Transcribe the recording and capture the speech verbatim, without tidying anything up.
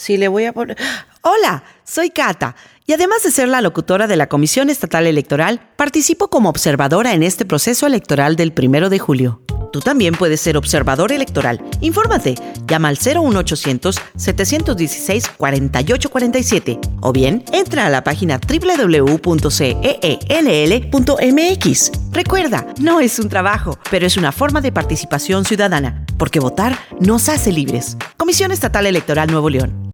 Sí, le voy a poner... Hola, soy Cata. Y además de ser la locutora de la Comisión Estatal Electoral, participo como observadora en este proceso electoral del primero de julio. Tú también puedes ser observador electoral. Infórmate. Llama al cero uno ochocientos, setecientos dieciséis, cuarenta y ocho cuarenta y siete o bien entra a la página doble u doble u doble u punto c e e l l punto m x. Recuerda, no es un trabajo, pero es una forma de participación ciudadana, porque votar nos hace libres. Comisión Estatal Electoral Nuevo León.